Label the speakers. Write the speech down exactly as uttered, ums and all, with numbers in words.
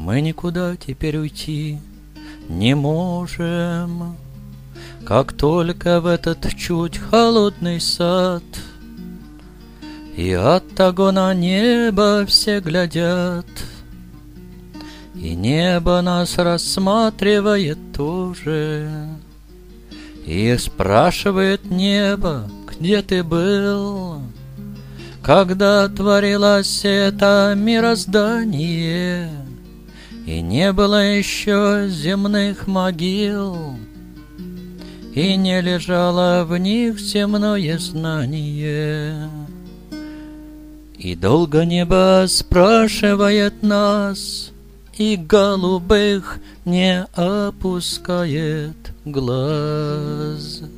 Speaker 1: Мы никуда теперь уйти не можем, как только в этот чуть холодный сад. И оттого на небо все глядят, и небо нас рассматривает тоже. И спрашивает небо: где ты был, когда творилось это мироздание, и не было еще земных могил, и не лежало в них земное знание. И долго небо спрашивает нас, и голубых не опускает глаз.